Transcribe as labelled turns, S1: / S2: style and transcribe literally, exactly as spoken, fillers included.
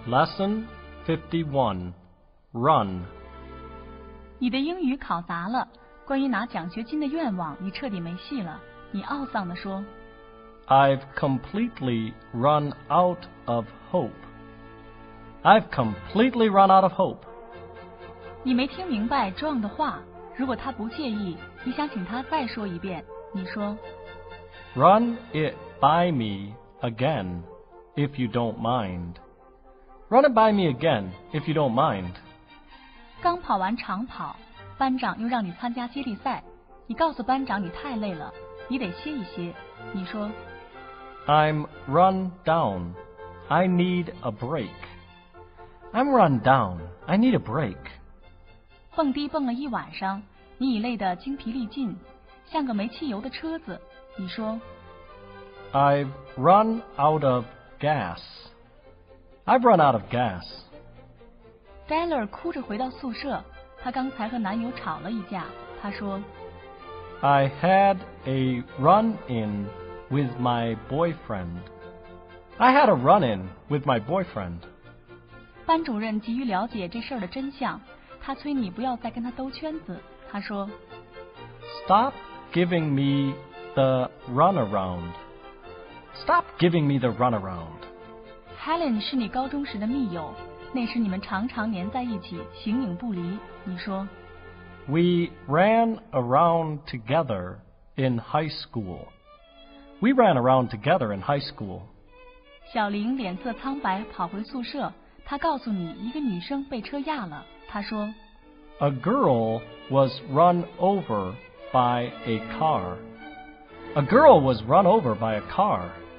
S1: Lesson fifty-one. Run.
S2: 你的英语考砸了，关于拿奖学金的愿望你彻底没戏了。你懊丧地说
S1: I've completely run out of hope. I've completely run out of hope.
S2: 你没听明白 John 的话，如果他不介意，你想请他再说一遍。你说
S1: Run it by me again, if you don't mind. Run it by me again, if you don't mind.
S2: 刚跑完长跑，班长又让你参加接力赛，你告诉班长你太累了，你得歇一歇。你说
S1: I'm run down. I need a break. I'm run down. I need a break.
S2: 蹦迪蹦了一晚上，你已累得精疲力尽，像个没汽油的车子。你说
S1: I've run out of gas. I've run out of gas.
S2: Tyler 哭着回到宿舍，她刚才和男友吵了一架。她说
S1: I had a run-in with my boyfriend. I had a run-in with my boyfriend.
S2: 班主任急于了解这事儿的真相，他催你不要再跟他兜圈子。他说
S1: Stop giving me the runaround. Stop giving me the runaround.
S2: Helen 是你高中时的密友，那时你们常常黏在一起，形影不离。你说
S1: We ran around together in high school. We ran around together in high school.
S2: 小玲脸色苍白，跑回宿舍。她告诉你，一个女生被车压了。她说
S1: A girl was run over by a car. A girl was run over by a car.